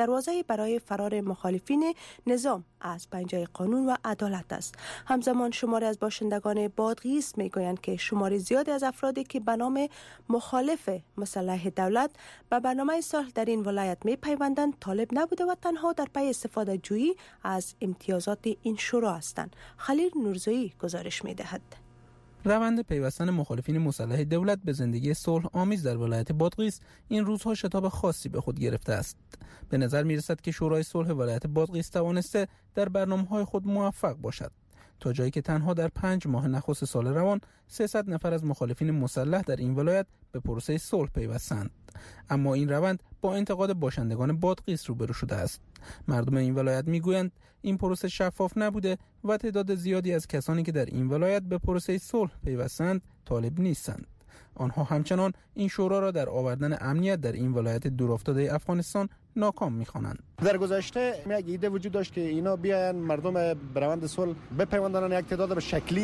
دروازه برای فرار مخالفین نظام از پنجه قانون و عدالت است. همزمان شماری از باشندگان بادغیس میگویند که شماری زیادی از افرادی که به نام مخالف مسلح دولت به برنامه صلح در این ولایت میپیوندند طالب نبوده و تنها در پی استفاده جویی از امتیازات این شورا هستند. خلیل نورزایی گزارش میدهد. روند پیوستن مخالفین مسلح دولت به زندگی صلح آمیز در ولایت بادغیس این روزها شتاب خاصی به خود گرفته است. به نظر میرسد که شورای صلح ولایت بادغیس توانسته در برنامه‌های خود موفق باشد، تا جایی که تنها در 5 ماه نخست سال روان 300 نفر از مخالفین مسلح در این ولایت به پروسه صلح پیوستند. اما این روند با انتقاد باشندگان بادغیس روبرو شده است. مردم این ولایت میگویند این پروسه شفاف نبوده و تعداد زیادی از کسانی که در این ولایت به پروسه صلح پیوستند طالب نیستند. آنها همچنان این شورا را در آوردن امنیت در این ولایت دورافتاده افغانستان ناکام می‌خوانند. در گذشته یک ایده وجود داشت که اینا بیاین مردم به روند صلح بپیوندن، یک تعداد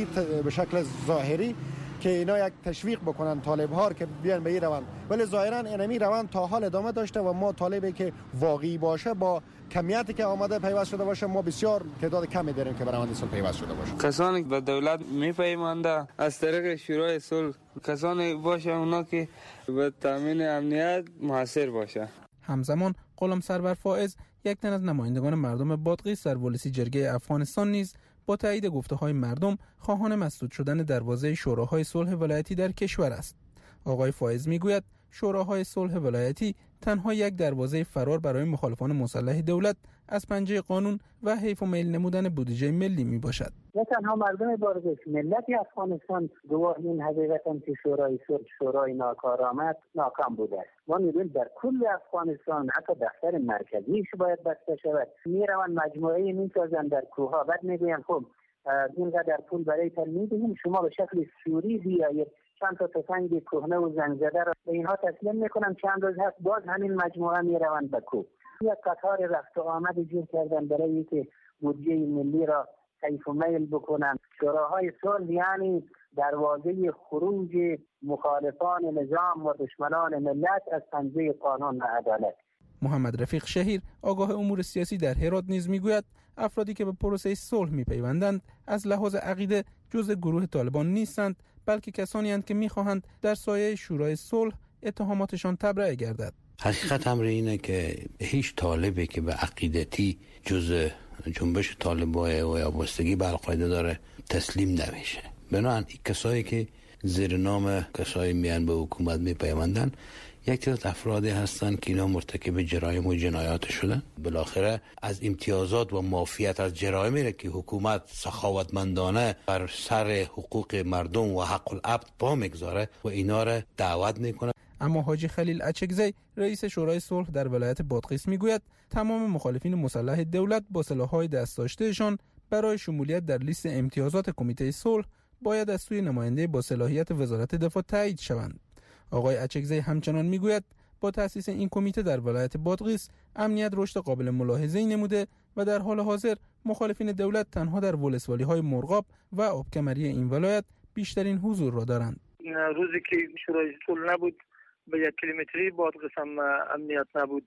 به شکل ظاهری که اینا یک تشویق بکنن طالب ها که بیان به این روند، ولی ظاهرا اینمی روند تا حال ادامه داشته و ما طالبی که واقعی باشه با کمیتی که آمده پیوست شده باشه ما بسیار تعداد کمی داریم که به روند صلح پیوست شده باشه. کسانی که به دولت میپیونده از طریق شورای صلح کسانی باشه اونا که به تامین امنیت موثر باشه. همزمان غلام سرور فائز، یک تن از نمایندگان مردم بادغیس در ولسی جرگه افغانستان نیز با تایید گفته‌های مردم خواهان مسدود شدن دروازه شوراهای صلح ولایتی در کشور است. آقای فائز میگوید شوراهای صلح ولایتی تنها یک دروازه فرار برای مخالفان مسلح دولت از پنجه قانون و حیف و میل نمودن بودجه ملی می باشد. نه تنها مردم بادغیس، ملت افغانستان گواه این حقیقتاً که شورای صلح شورای ناکارآمد ناکام بوده است. ما می‌بینیم در کل افغانستان حتی دفتر مرکزیش باید بسته شود. میروند مجموعه میسازند در کوه‌ها، بعد میگویند خب اینقدر پول برای تن میدهیم شما به شکل سوری بیایید، چند تا تفنگ کهنه و زنگ زده را به اینها تسلیم میکنن، چند روز هست باز همین مجموعه میروند به کوه. یک قطار رفت و آمد جور کردن برای اینکه بودجه ملی را حیف و میل بکنن. شوراهای صلح یعنی دروازه خروج مخالفان نظام و دشمنان ملت از پنجه قانون و عدالت. محمد رفیق شهیر، آگاه امور سیاسی در هرات نیز میگوید افرادی که به پروسه صلح میپیوندند از لحاظ عقیده جزء گروه طالبان نیستند، بلکه کسانی اند که میخواهند در سایه شورای صلح اتهاماتشان تبرئه گردد. حقیقت امر اینه که هیچ طالبی که به عقیدتی جزء جنبش طالبای و وابستگی به القاعده داره تسلیم نمیشه. بنابراین کسایی که زیر نام کسایی میان به حکومت میپیوندن یک تعداد افرادی هستند که اینا مرتکب جرایم و جنایات شدن. بالاخره از امتیازات و معافیت از جرایمی که حکومت سخاوتمندانه بر سر حقوق مردم و حق العبد پا میگذاره و اینا را دعوت میکنه. اما حاجی خلیل اچکزی، رئیس شورای صلح در ولایت بادغیس میگوید تمام مخالفین مسلح دولت با سلاح‌های دست داشتهشان برای شمولیت در لیست امتیازات کمیته صلح باید از سوی نماینده با صلاحیت وزارت دفاع تایید شوند. آقای اچکزی همچنان میگوید با تأسیس این کمیته در ولایت بادغیس امنیت رشد قابل ملاحظه‌ای نموده و در حال حاضر مخالفین دولت تنها در ولسوالی‌های مرغاب و آبکمری این ولایت بیشترین حضور را دارند. روزی که شورای صلح نبود به 1 کیلومتری بادغیس هم امنیت نبود.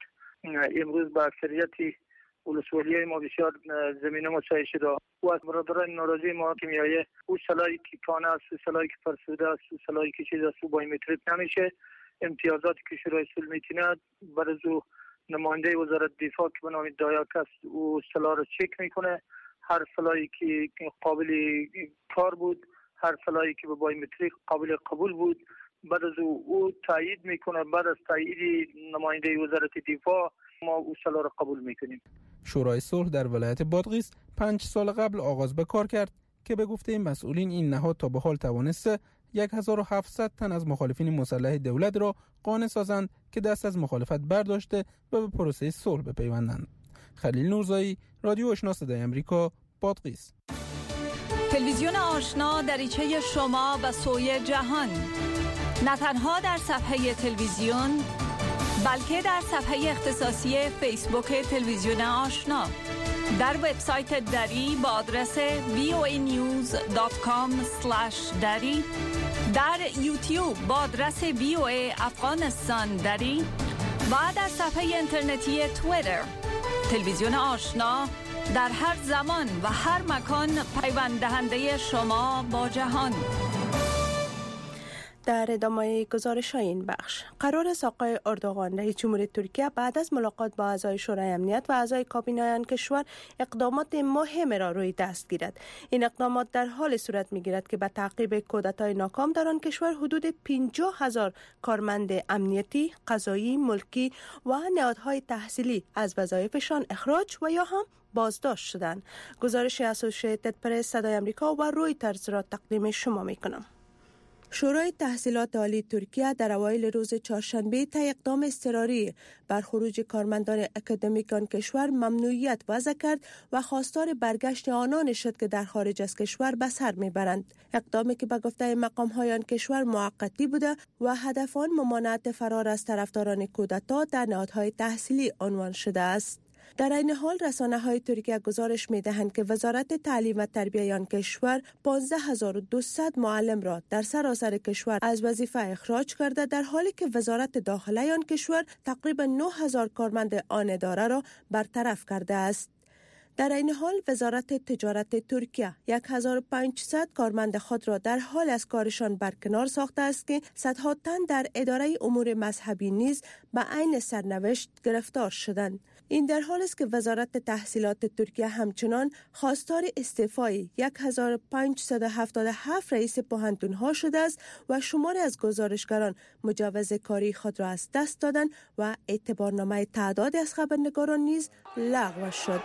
امروز با اکثریت ولسوالی‌های ما بسیار زمینه مساعد شده و از برادران ناراضی ما که میایه او سلاحی که کانه است، سلاحی که فرسوده است، سلاحی که چیز است، بایومتریک نمیشه. امتیازاتی که شورای صلح میتونه برای نماینده وزارت دفاع که به نام دایاک است او سلاح رو چک میکنه. هر سلاحی که قابل کار بود، هر سلاحی که به بایومتریک قابل قبول بود، بعد از او تایید میکنه. بعد از تایید نماینده وزارت دفاع ما او سلاح رو قبول میکنیم. شورای صلح در ولایت بادغیس 5 سال قبل آغاز به کار کرد که به گفته مسئولین این نهاد تا به حال توانسته 1700 تن از مخالفین مسلح دولت را قانع سازند که دست از مخالفت برداشته و به پروسه صلح بپیوندند. خلیل نورزایی، رادیو آشنا صدای آمریکا، بادغیس. تلویزیون آشنا دریچه شما و سوی جهان، نه تنها در صفحه تلویزیون بلکه در صفحه اختصاصی فیسبوک تلویزیون آشنا، در وبسایت دری با آدرس voanews.com/dari، در یوتیوب با آدرس VOA افغانستان دری، و در صفحه اینترنتی توییتر. تلویزیون آشنا در هر زمان و هر مکان پیوند دهنده شما با جهان. در ادامه گزارش این بخش قرار است آقای اردوغان رئیس جمهور ترکیه بعد از ملاقات با اعضای شورای امنیت و اعضای کابینه آن کشور اقدامات مهم را روی دست گیرد. این اقدامات در حال صورت می‌گیرد که به تعقیب کودتای ناکام در آن کشور حدود 50,000 کارمند امنیتی، قضایی، ملکی و نهادهای تحصیلی از وظایفشان اخراج و یا هم بازداشت شدند. گزارش اسوسییتد پرس، صدای آمریکا و رویترز را تقدیم شما می‌کنم. شورای تحصیلات عالی ترکیه در اوایل روز چهارشنبه طی اقدام اضطراری بر خروج کارمندان اکادمیک آن کشور ممنوعیت وضع کرد و خواستار برگشت آنان شد که در خارج از کشور به سر میبرند. اقدامی که به گفته مقام‌های آن کشور موقتی بوده و هدف آن ممانعت فرار از طرفداران کودتا در نهادهای تحصیلی عنوان شده است. در این حال رسانه‌های ترکیه گزارش می‌دهند که وزارت تعلیم و تربیت آن کشور 15200 معلم را در سراسر کشور از وظیفه اخراج کرده، در حالی که وزارت داخله آن کشور تقریبا 9000 کارمند آن اداره را برطرف کرده است. در این حال وزارت تجارت ترکیه 1500 کارمند خود را در حال از کارشان برکنار ساخته است که صدها تن در اداره امور مذهبی نیز به عین سرنوشت گرفتار شدند. این در حالی است که وزارت تحصیلات ترکیه همچنان خواستار استعفای 1577 رئیس پوهنتون‌ها شده است و شماری از گزارشگران مجوز کاری خود را از دست دادند و اعتبارنامه تعدادی از خبرنگاران نیز لغو شد.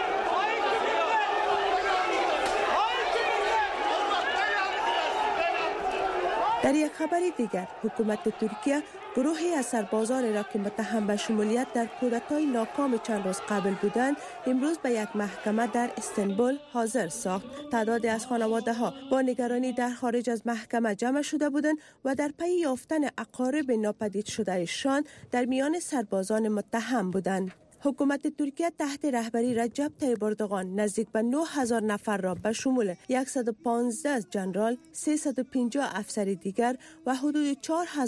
در یک خبر دیگر، حکومت ترکیه گروهی از سربازان را که متهم به شمولیت در کودتای ناکام چند روز قبل بودند امروز به یک محکمه در استانبول حاضر ساخت. تعدادی از خانواده‌ها با نگرانی در خارج از محکمه جمع شده بودند و در پی یافتن اقارب ناپدید شدهشان در میان سربازان متهم بودند. حکومت ترکیه تحت رهبری رجب طیب اردوغان نزدیک به 9000 نفر را به شمول 115 ژنرال، 350 افسر دیگر و حدود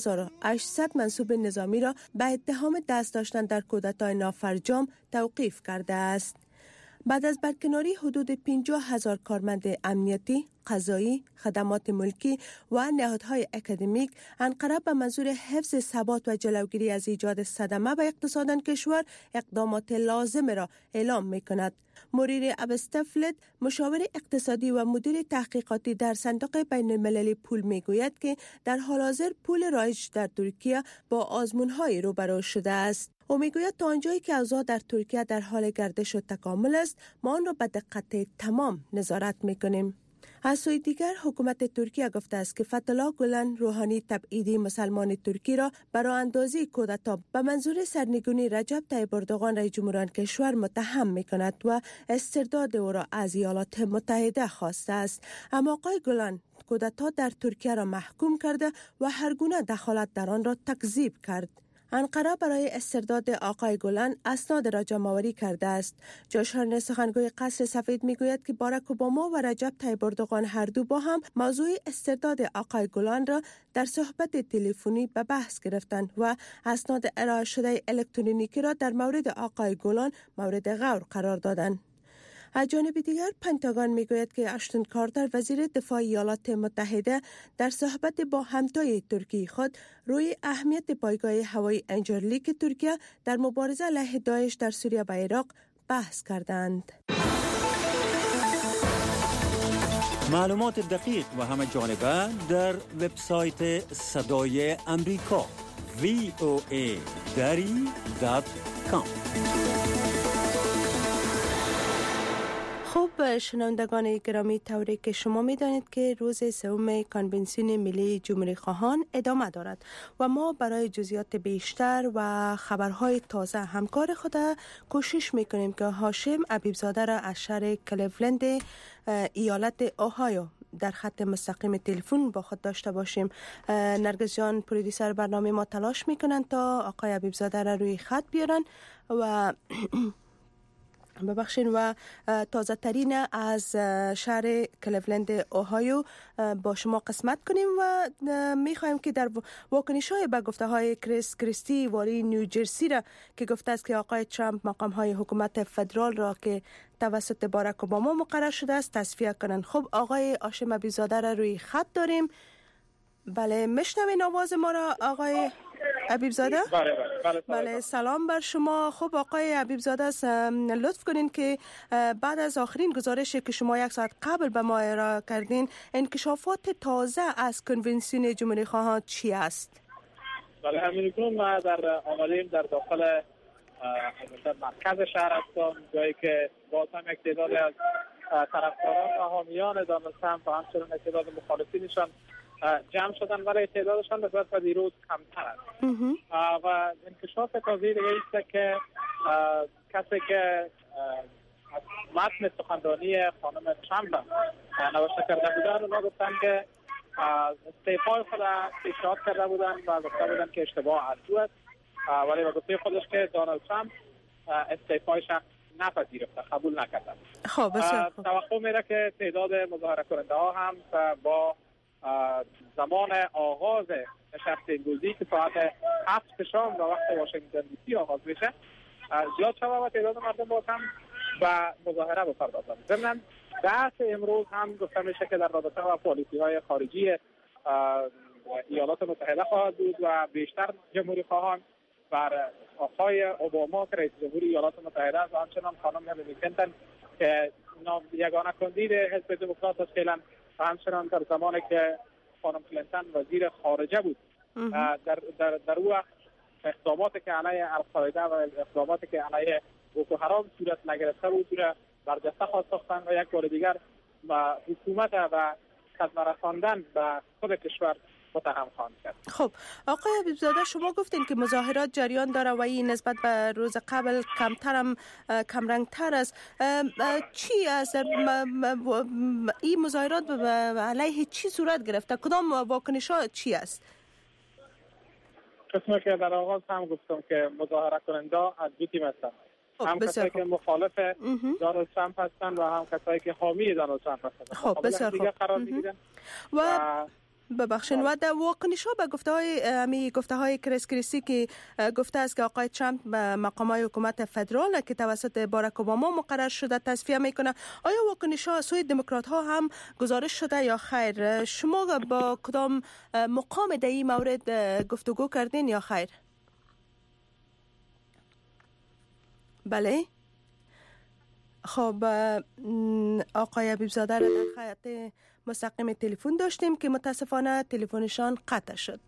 4800 منصوب نظامی را به اتهام دست داشتن در کودتای نافرجام توقیف کرده است. بعد از برکناری حدود 50,000 کارمند امنیتی، قضایی، خدمات ملکی و نهادهای اکادمیک، انقره به منظور حفظ ثبات و جلوگیری از ایجاد صدمه به اقتصاد کشور اقدامات لازم را اعلام می‌کند. مریر ابستفلد، مشاور اقتصادی و مدیر تحقیقاتی در صندوق بین المللی پول میگوید که در حال حاضر پول رایج در ترکیه با آزمون‌های روبرو شده است. او میگوید تا آنجایی که اوضاع در ترکیه در حال گردش و تکامل است، ما آن را به دقت تمام نظارت میکنیم. از سوی دیگر حکومت ترکیه گفته است که فتح‌الله گولن، روحانی تبعیدی مسلمان ترکی را برای اندازی کودتا به منظور سرنگونی رجب طیب اردوغان رئیس جمهور کشور متهم میکند و استرداد او را از ایالات متحده خواسته است. اما آقای گولن کودتا در ترکیه را محکوم کرده و هر گونه دخالت در آن را تکذیب کرد. انقره برای استرداد آقای گولن اسناد را جمع‌آوری کرده است. جوش هارنس، سخنگوی قصر سفید، میگوید که باراک اوباما و رجب طیب اردوغان هر دو با هم موضوع استرداد آقای گولن را در صحبت تلفنی به بحث گرفتند و اسناد ارائه شده الکترونیکی را در مورد آقای گولن مورد غور قرار دادند. از جانب دیگر پنتاگون میگوید که اشتون کارتر، وزیر دفاع ایالات متحده، در صحبت با همتای ترکی خود روی اهمیت پایگاه هوایی انجرلیک ترکیه در مبارزه علیه داعش در سوریه و عراق بحث کردند. معلومات دقیق و همه جانبه در وبسایت صدای امریکا voa.com. خب شنوندگان گرامی، طوری که شما می‌دانید که روز سوم کنونسیون ملی جمهوری خواهان ادامه دارد و ما برای جزئیات بیشتر و خبرهای تازه همکار خود کوشش می‌کنیم که هاشم ابیبزاده را از شهر کلیولند ایالت اوهایو در خط مستقیم تلفن با خود داشته باشیم. نرگس جان، پرودیسر برنامه ما، تلاش می‌کنند تا آقای ابیبزاده را روی خط بیارن و ببخشین و تازه ترین از شهر کلیولند اوهایو با شما قسمت کنیم و میخوایم که در واکنش های به گفته های کریس کریستی والی نیوجرسی را که گفته است که آقای ترامپ مقام های حکومت فدرال را که توسط باراک اوباما مقرر شده است تصفیه کنند. خب آقای هاشم حبیبزاده را روی خط داریم. بله میشنوین آواز ما را آقای حبیبزاده؟ بله سلام بر شما. خب آقای حبیبزاده لطف کنین که بعد از آخرین گزارشی که شما 1 ساعت قبل به ما ارائه کردین انکشافات تازه از کنونسیون جمهوری خواهان چی است؟ بله همین کنم ما در آمدیم در داخل مرکز شهر هستم، جایی که باز هم یک تعداد از طرفداران و حامیان دونالد ترامپ و همچنین تعداد مخالفینشان جمع شدن، ولی تعدادشان نسبت به دیروز کمتر است. و انکشاف تازه دیگه است که کسی که از متن سخنرانی خانم ترامپ نوشته کرده بودن، اونا گفتن که استعفای خود پیشنهاد کرده بودن و گفته بودن که اشتباه از او است، ولی با گفته خودش که دونالد ترامپ استعفایش نپذیرفته، قبول نکرده. خب بسیار خوب. توقع میره که تعداد مظاهره کننده ها هم با زمان آغاز نشست امروزی که ساعت 7 شام و وقت واشنگتن دی سی آغاز میشه زیاد شده و تعداد مردم باز هم و مظاهره بپردازند. ضمن بحث امروز هم گفته میشه که در رابطه با پالیسی های خارجی ایالات متحده خواهد بود و بیشتر جمهوری خواهان بر آقای اوباما که رئیس جمهور ایالات متحده است و همچنان خانم هیلاری کلینتون که یگانه کاندید حزب دموکرات است فعلا و همچنان در زمانی که خانم کلینتون وزیر خارجه بود در او وقت اقداماتی که علیه القاعده و اقداماتی که علیه بوکو حرام صورت نگرفته بود را برجسته خواست ساختن و یک بار دیگر حکومت و خدمت رساندن به خود کشور متهم خواهند کرد. خب آقای حبیبزاده شما گفتین که مظاهرات جریان داره و این نسبت به روز قبل کمرنگتر است. چی است این مظاهرات علیه چی صورت گرفته؟ کدام واکنش ها چی است؟ قسمی که در آغاز هم گفتم که مظاهره کننده از دو تیم هستند. هم کسایی که مخالف دونالد ترامپ هستند و هم کسایی که حامی دونالد ترامپ هستند. خب بسیار خوب. قرار میگیرن و ببخشید و در واکنش ها به گفته های کریس کریسی که گفته است که آقای ترامپ به مقام های حکومت فدرال که توسط باراک اوباما مقرر شده تصفیه میکنه، آیا واکنش ها سوی دموکرات ها هم گزارش شده یا خیر؟ شما با کدام مقام در این مورد گفتگو کردین یا خیر؟ بله خب آقای حبیبزاده را در خط مستقیم تلفن داشتیم که متاسفانه تلفنشان قطع شد.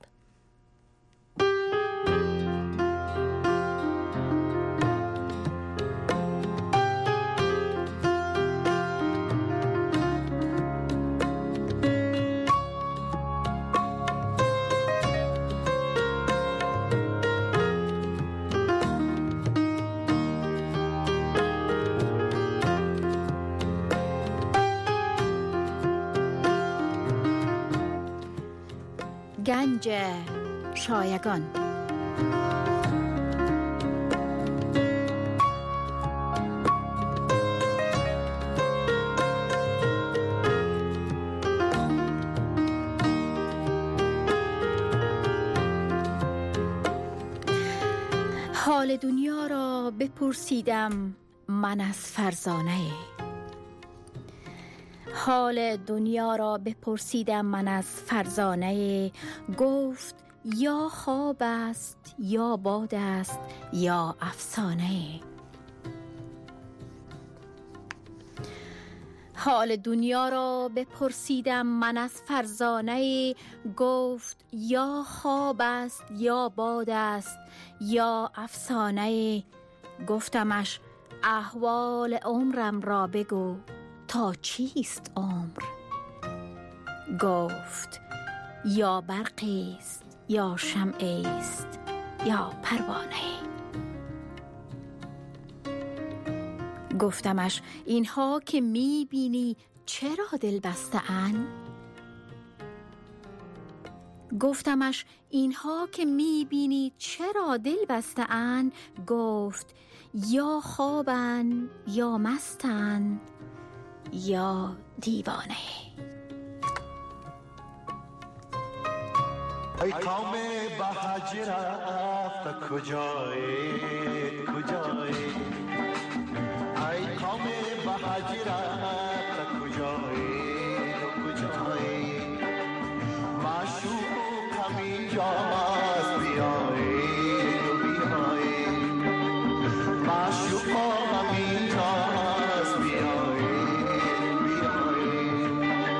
گنج شایگان. حال دنیا را بپرسیدم من از فرزانه، حال دنیا را بپرسیدم من از فرزانه، گفت یا خواب است یا باد است یا افسانه. حال دنیا را بپرسیدم من از فرزانه، گفت یا خواب است یا باد است یا افسانه. گفتمش احوال عمرم را بگو تا چیست عمر؟ گفت یا برقی است یا شمعی است یا پروانه. گفتمش اینها که میبینی چرا دل بسته ان؟ گفتمش اینها که میبینی چرا دل بسته‌اند؟ گفت یا خوابن یا مستن یا دیوانه. ای قوم به حج رفت کجایی کجایی، ای قوم به حج رفت کجایی کجایی، معشوق همینجاست بیایید و بیایید، معشوق همینجاست بیایید و بیایید.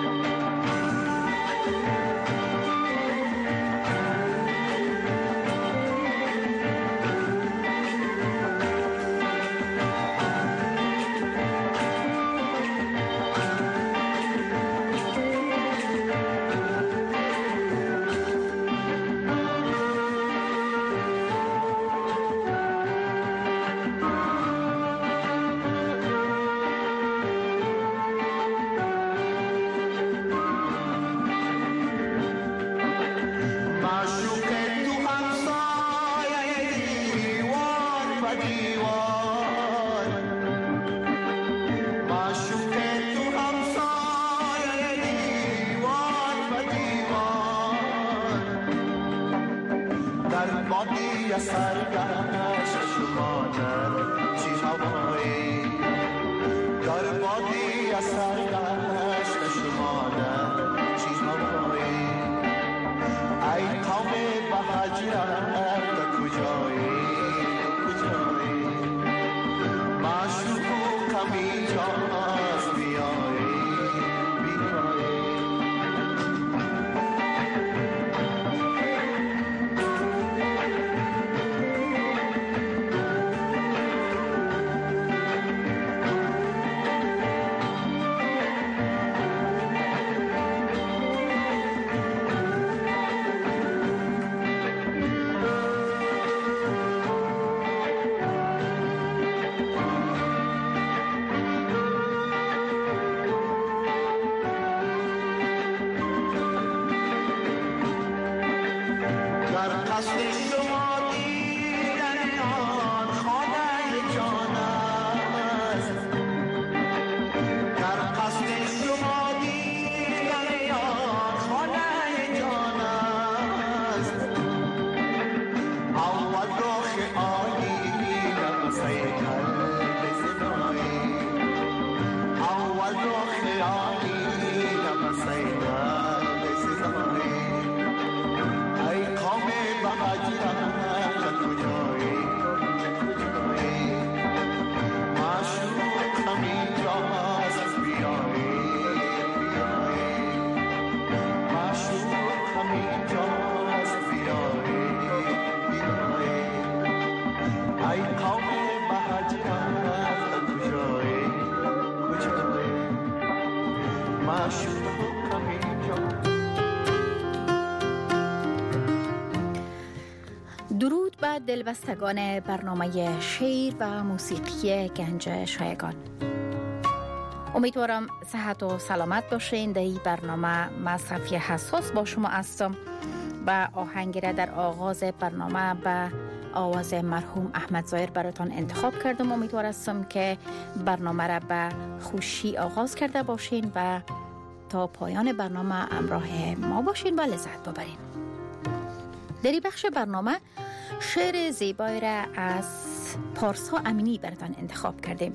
درود بر دلبستگان برنامه شعر و موسیقی گنج شایگان. امیدوارم صحت و سلامت باشین. در این برنامه مصرفی حساس با شما هستم و آهنگی را در آغاز برنامه به آواز مرحوم احمد ظاهر براتان انتخاب کردم. امیدوار هستم که برنامه را به خوشی آغاز کرده باشین و تا پایان برنامه همراه ما باشین و لذت ببرین. در این بخش برنامه شعر زیبایی را از پارسا امینی براتان انتخاب کردیم.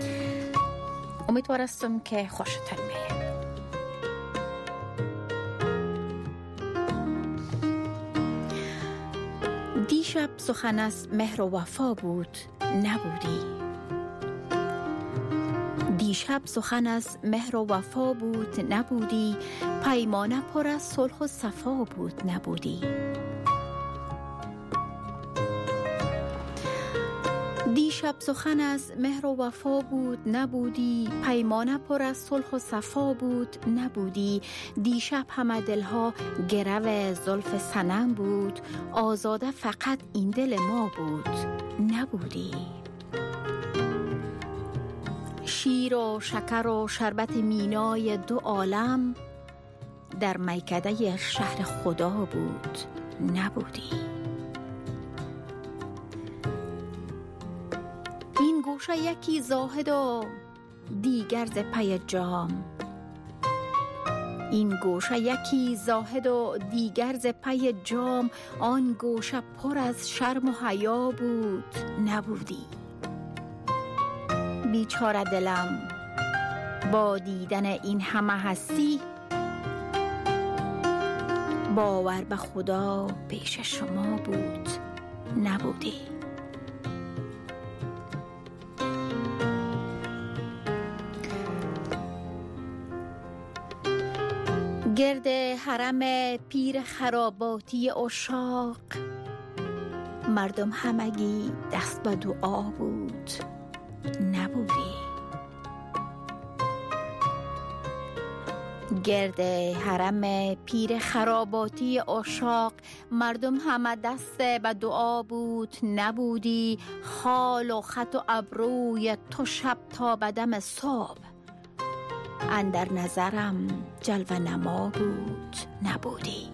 امیدوار هستم که خوشتان بیاید. دیشب سخن از مهر و وفا بود نبودی. دیشب سخن از مهر و وفا بود نبودی، پیمانه پر از صلح و صفا بود نبودی. دیشب سخن از مهر و وفا بود نبودی، پیمانه پر از صلح و صفا بود نبودی. دیشب همه دلها گرو زلف صنم بود، آزاده فقط این دل ما بود نبودی. شیر و شکر و شربت مینای دو عالم، در میکده شهر خدا بود نبودی. این گوشه یکی زاهد و دیگر ز پی جام، این گوشه یکی زاهد و دیگر ز پی جام، آن گوشه پر از شرم و حیا بود نبودی. بیچاره دلم با دیدن این همه هستی، باور به خدا پیش شما بود نبودی. گرد حرم پیر خراباتی عشاق، مردم همگی دست به دعا بود نبودی. گرد حرم پیر خراباتی عشاق، مردم همه دست به دعا بود نبودی. خال و خط و ابروی تو شب تا به دم صبح، اندر نظرم جلوه نما بود نبودی.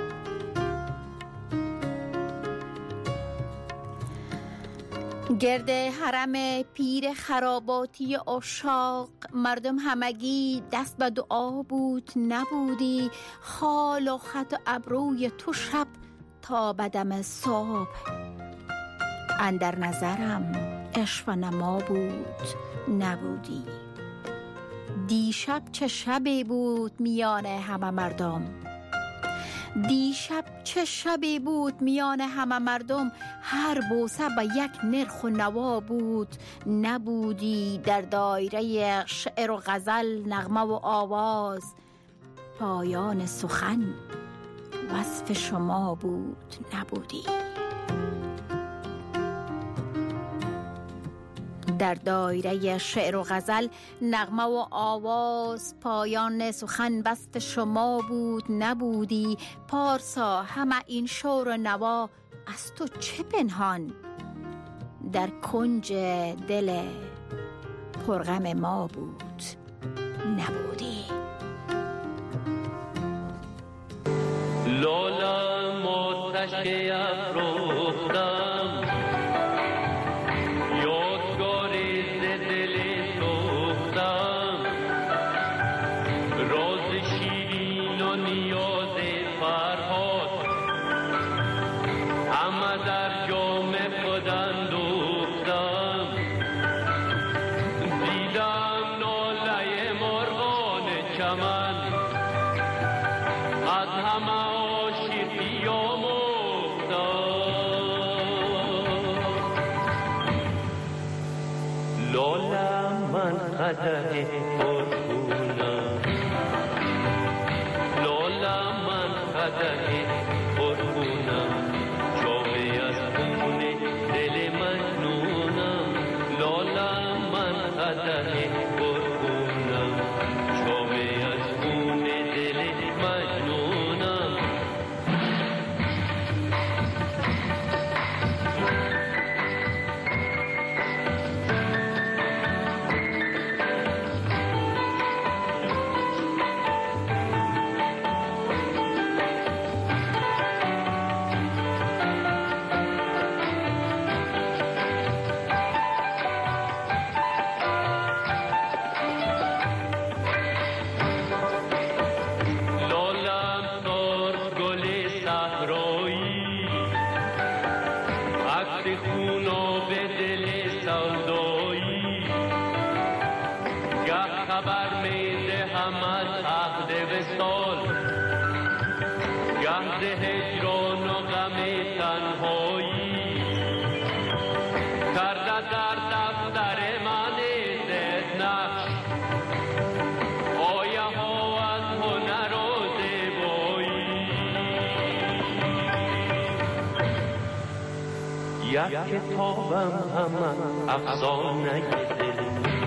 گرد حرم پیر خراباتی عشاق، مردم همگی دست به دعا بود نبودی. خال و خط و ابروی تو شب تا به دم صبح، اندر نظرم عشق و نما بود نبودی. دیشب چه شبی بود میان همه مردم، دیشب چه شبی بود میان همه مردم، هر بوسه به یک نرخ و نوا بود نبودی. در دایره شعر و غزل، نغمه و آواز، پایان سخن وصف شما بود نبودی. در دایره شعر و غزل، نغمه و آواز، پایان سخن وصف شما بود نبودی. پارسا همه این شور و نوا از تو چه پنهان، در کنج دل پرغم ما بود نبودی. لالم آتش افروختم، یادگاری ز دل سوختم، راز شیرین و نیاز فرهاد، همه در جام خود اندوختم. دیدم ناله مرغان چمن، از همه عاشقی آموختم. لالم من قدح پرخونم، لالم من قدح پرخونم، جامی از خون دل مجنونم. لالم من قدح پرخونم، جامی از خون دل مجنونم. یک کتابم همه افسانه دل،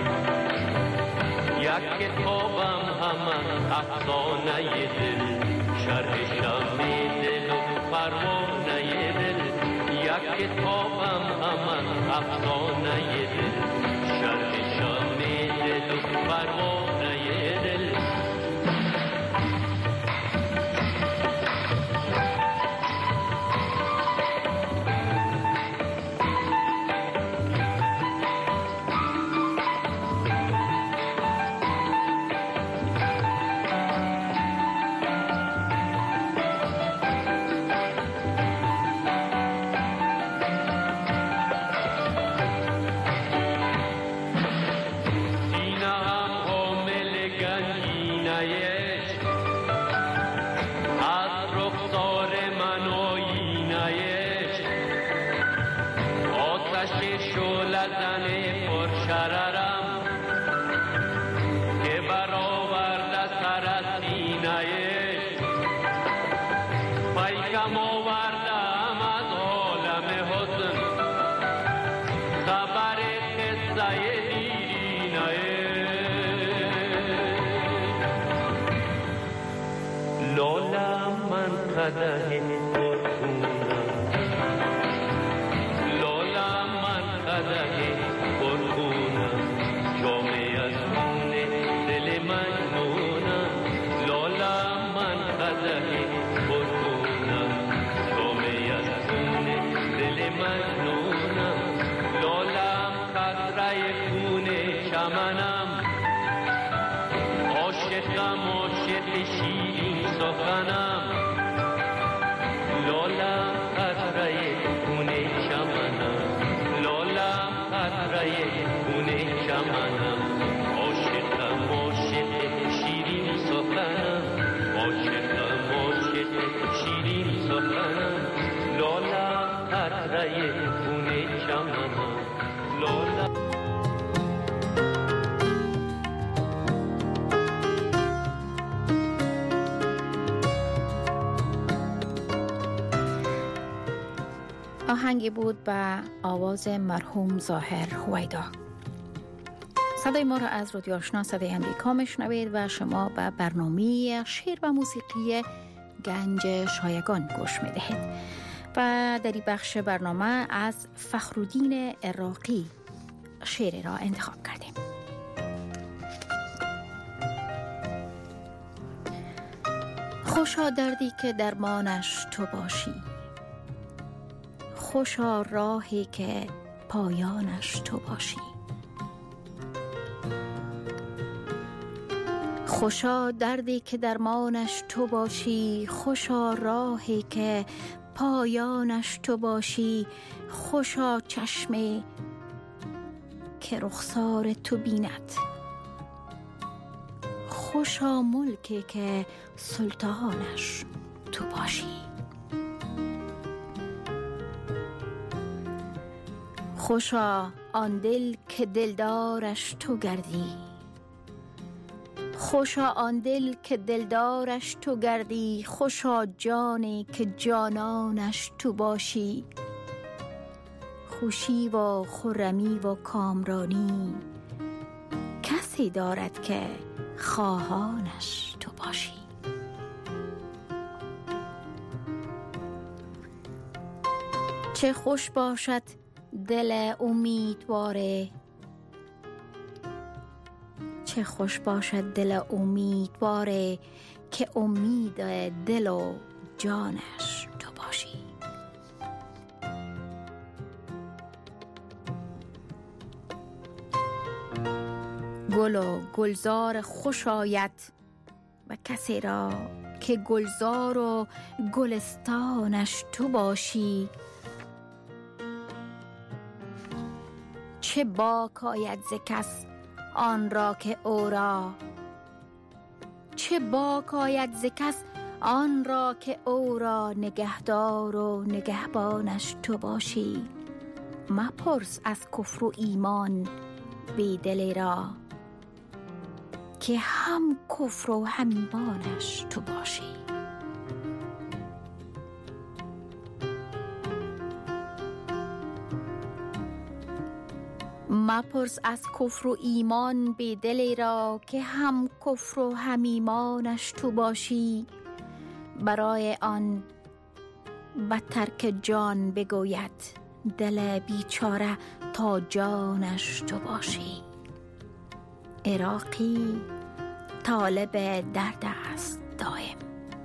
یک کتابم همه افسانه دل، شرح شم دل و پروانه دل. یک کتابم همه افسانه دل، شرح شم دل و پروانه دل. ضررم که برآورده سر از سینه‌اش پیکم آوردم از عالم حسن خبر قصه دیرینه‌اش لالم من قدح آهنگی بود به آواز مرحوم ظاهر هویدا. صدای ما را از رادیو آشنا صدای امریکا میشنوید و شما به برنامه شعر و موسیقی گنج شایگان گوش میدهید و در این بخش برنامه از فخرالدین عراقی شعر را انتخاب کردیم. خوشا دردی که درمانش تو باشی، خوشا راهی که پایانش تو باشی، خوشا دردی که درمانش تو باشی، خوشا راهی که پایانش تو باشی، خوشا چشمی که رخسار تو بیند، خوشا ملکی که سلطانش تو باشی، خوشا آن دل که دلدارش تو گردی، خوشا آن دل که دلدارش تو گردی، خوشا جانی که جانانش تو باشی، خوشی و خرمی و کامرانی کسی دارد که خواهانش تو باشی. چه خوش باشد دل امیدواره، چه خوش باشد دل امیدواره که امید دل و جانش تو باشی. گل و گلزار خوش آید و کسی را که گلزار و گلستانش تو باشی، چه باک آید ز کس آن را که او را، چه باک آید ز کس آن را که او را نگهدار و نگهبانش تو باشی. مپرس از کفر و ایمان بی دلی را که هم کفر و هم ایمانش تو باشی. مپرس از کفر و ایمان بی دلی را که هم کفر و هم ایمانش تو باشی. برای آن به ترک جان بگوید دل بیچاره تا جانش تو باشی. عراقی طالب درد است دائم،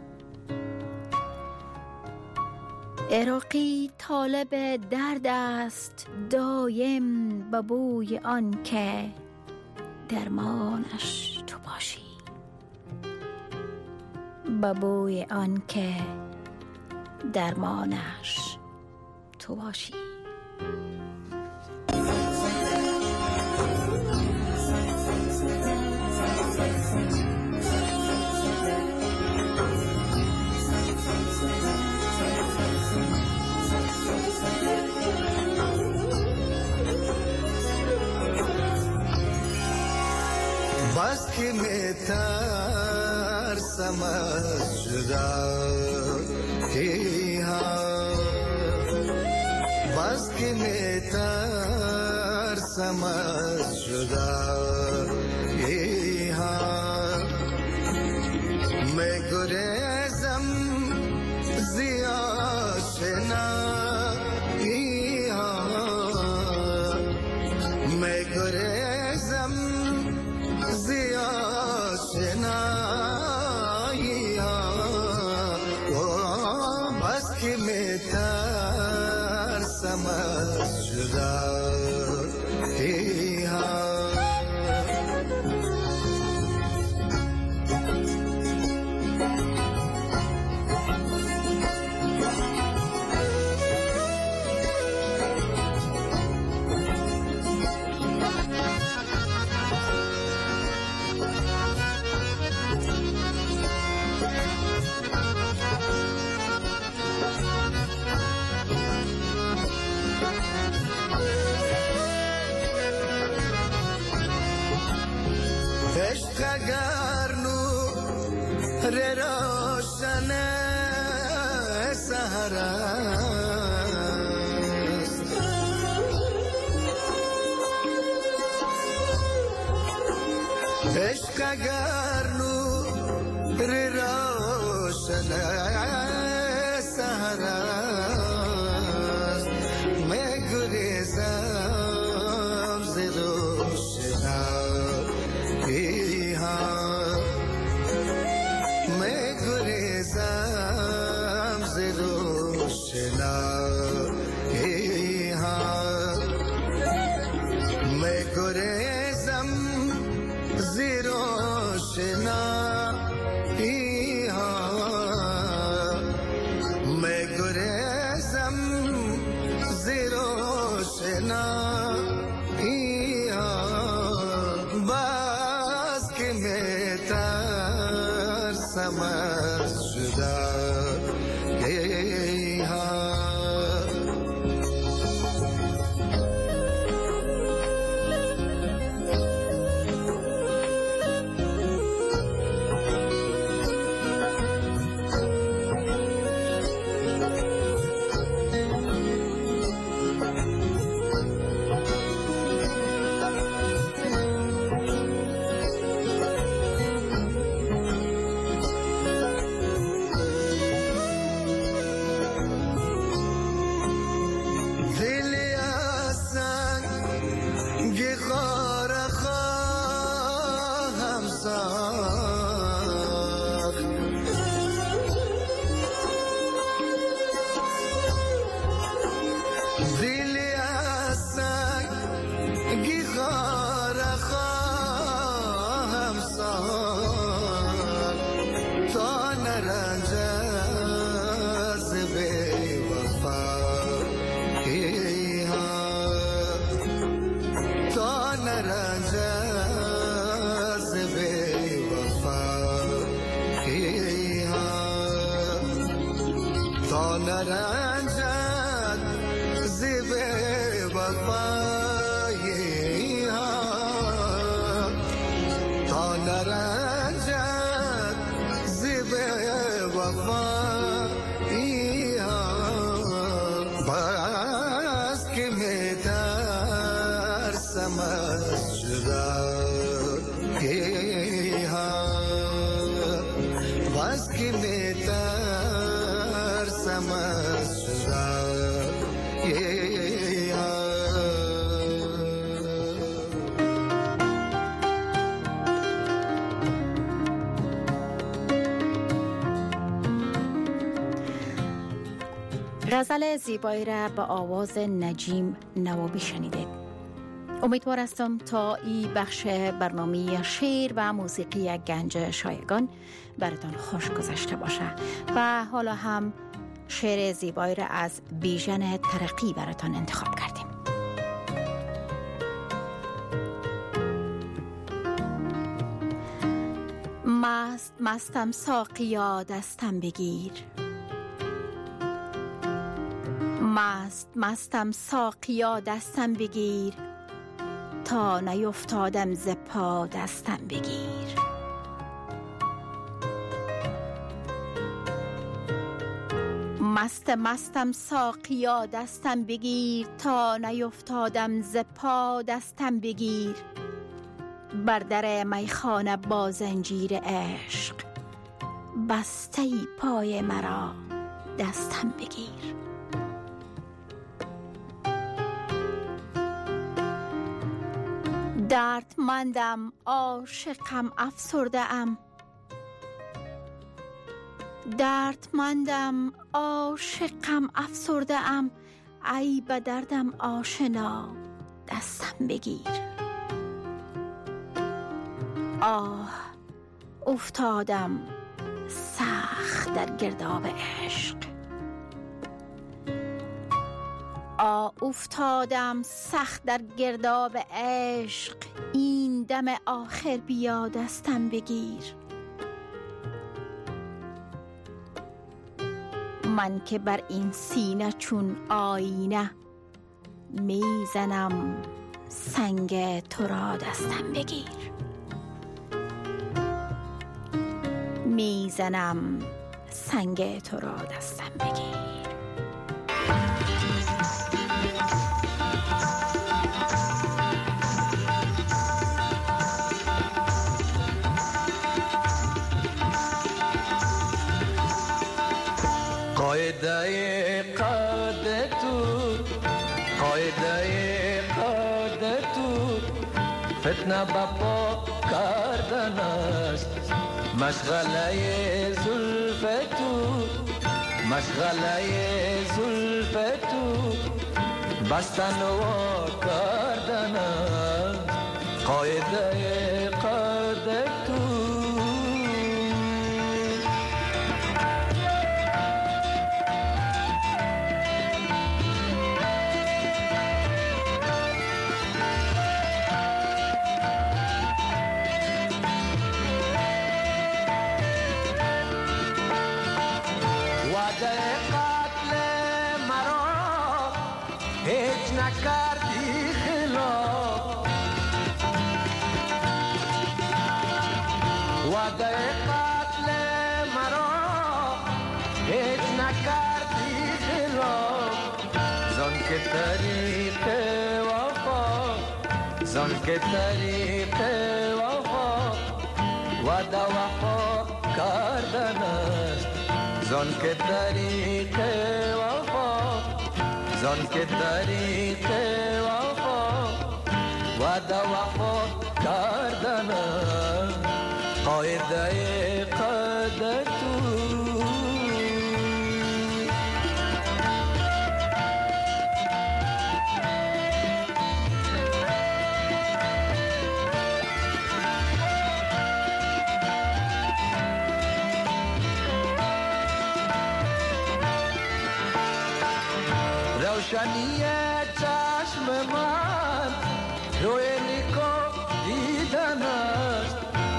عراقی طالب درد است دایم، به بوی آن که درمانش تو باشی، به بوی آن که درمانش تو باشی. بس که می ترسم از جدایی ها، بس که می ترسم از جدایی ها، می گریزم زی آشنایی ها، می گریزم زی آشنایی ها، بس که می ترسم از جدایی ها. اگر نور روشن سحر است، عشق اگر نور روشن سحر است، می گریزم ز روشنایی ها، می گریزم ز روشنایی ها، می گریزم ز روشنایی ها، می گریزم ز روشنایی ها، بس که می ترسم از جدایی ها. غزل زیبایی را به آواز نجیم نوابی شنیدید. امیدوار هستم تا این بخش برنامه شعر و موسیقی گنج شایگان براتان خوش گذشته باشه و حالا هم شعر زیبایی را از بیژن ترقی براتان انتخاب کردیم. مستم ساقیا دستم بگیر، مستم ساقیا دستم بگیر، تا نیفتادم ز پا دستم بگیر. مستم ساقیا دستم بگیر تا نیفتادم ز پا دستم بگیر. بر در میخانه با زنجیر عشق بسته پای مرا دستم بگیر. دردمندم عاشقم افسرده ام، دردمندم عاشقم افسرده ام، ای به دردم آشنا دستم بگیر. آه افتادم سخت در گرداب عشق، افتادم سخت در گرداب عشق، این دم آخر بیا دستم بگیر. من که بر این سینه چون آینه میزنم سنگ تو را دستم بگیر. میزنم سنگ تو را دستم بگیر. قاعده قد تو، قاعده قد تو، فتنه بپا کردن است. مشغله زلف تو، مشغله زلف تو، بستن و کردن است. قاعده قد تو. نکردی خلاف، وعده قتل مرا هیچ نکردی خلاف. زن که طریق وفا، زن که طریق وفا، وعده وفا کردن است. زن که طریق وفا، زن که طریق وفا، وعده وفا کردن است. قاعده قد تو. روشنی چشم من روی نیکو دیدن است.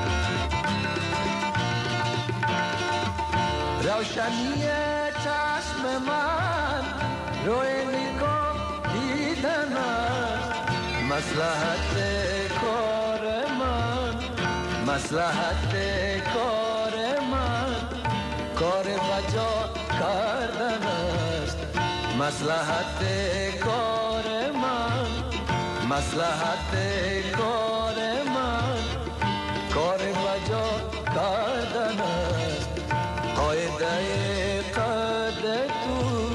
روشنی چشم من روی نیکو دیدن است. مصلحت کار من، مصلحت کار من، کار بجا کردن است. مصلحت کار من، مصلحت کار من، کار بجا کردن است. قاعده قد تو.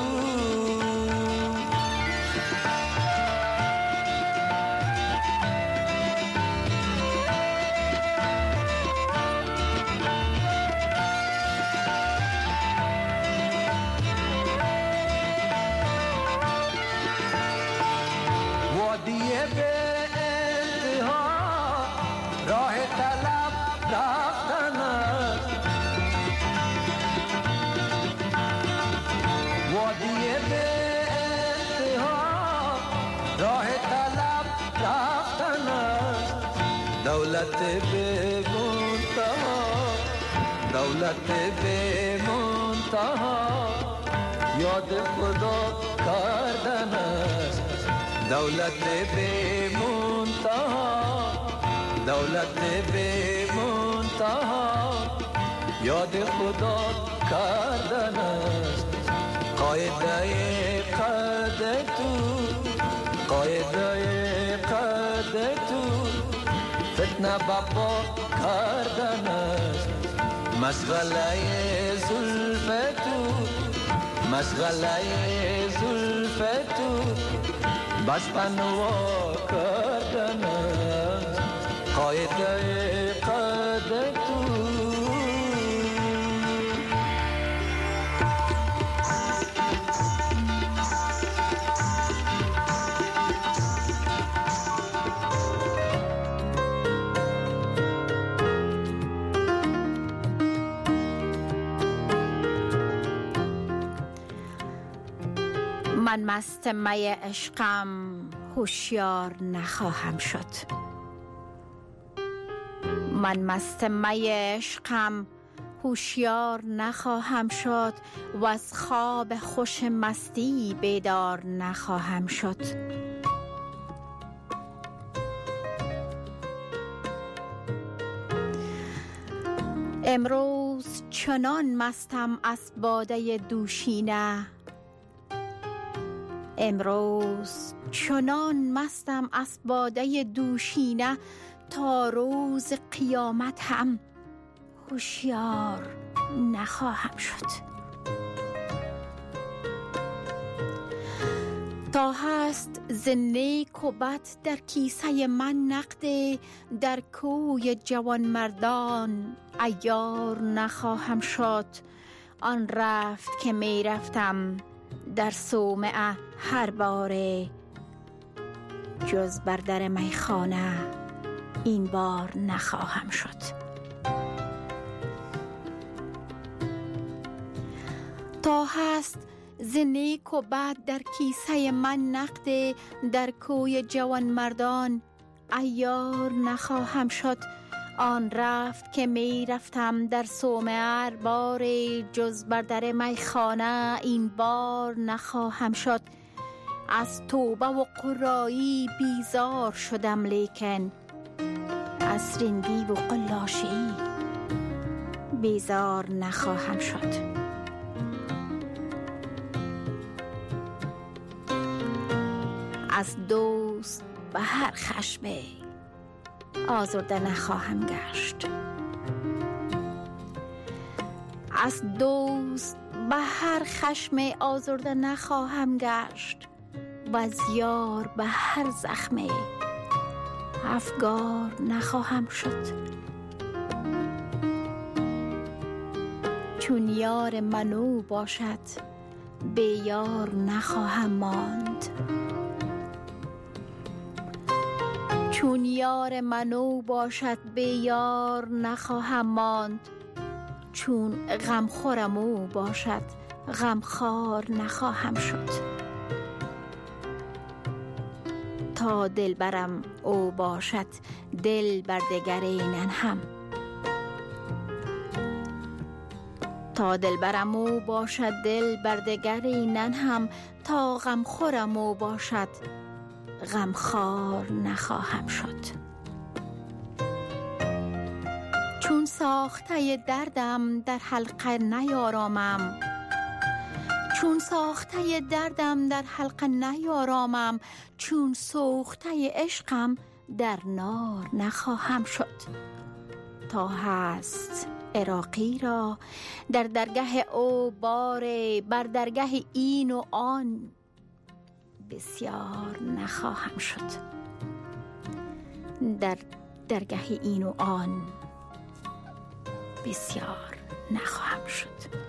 دولت به منتها، دولت به منتها، یاد خدا کردن است. دولت به منتها منتها دولت به منتها یاد خدا کردن است قاعده قد تو قاعده قد تو فتنه بابا کردن است مشغله زلف تو مشغله زلف تو بس پنوا کردن است قاعده قد تو من مست می عشقم هوشیار نخواهم شد من مست می عشقم هوشیار نخواهم شد و از خواب خوش مستی بیدار نخواهم شد امروز چنان مستم از باده دوشینه امروز چنان مستم از باده دوشینه تا روز قیامت هم هوشیار نخواهم شد تا هست ز نیک و بد در کیسه من نقد در کوی جوان مردان عیار نخواهم شد آن رفت که می رفتم در صومعه هر باره جز بر در میخانه این بار نخواهم شد تا هست ز نیک و بد در کیسه من نقد در کوی جوان مردان عیار نخواهم شد آن رفت که می رفتم در صومعه هر بار جز بر در میخانه این بار نخواهم شد از توبه و قرایی بیزار شدم لیکن از رندی و قلاشی بیزار نخواهم شد از دوست به هر خشمه آزرده نخواهم گشت از دوست به هر خشم آزرده نخواهم گشت و از یار به هر زخم افگار نخواهم شد چون یار منو باشد به یار نخواهم ماند چون یار منو باشد به یار نخواهم ماند چون غمخورم او باشد غمخوار نخواهم شد تا دلبرم او باشد دل بر دگری ننهم تا دلبرم او باشد دل بر دگری ننهم تا غمخورم او باشد غمخوار نخواهم شد چون ساخته دردم در حلقه نیارامم چون ساخته دردم در حلقه نیارامم چون سوخته عشقم در نار نخواهم شد تا هست عراقی را در درگه او باره بر درگه این و آن بسیار نخواهم شد در درگه این و آن بسیار نخواهم شد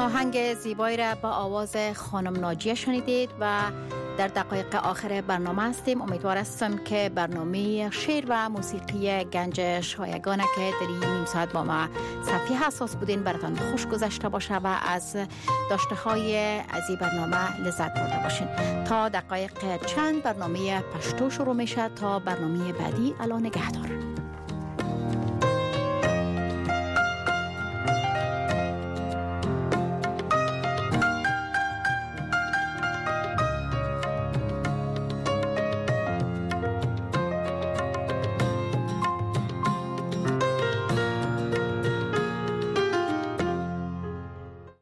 آهنگ زیبایی را با آواز خانم ناجیه شنیدید و در دقایق آخر برنامه هستیم. امیدوار هستم که برنامه شعر و موسیقی گنج شایگانه که در این نیم ساعت با ما صفحه حساس بودین براتان خوش گذشته باشه و از داشته های از این برنامه لذت برده باشین. تا دقایق چند برنامه پشتو شروع میشه. تا برنامه بعدی، الا نگهدار.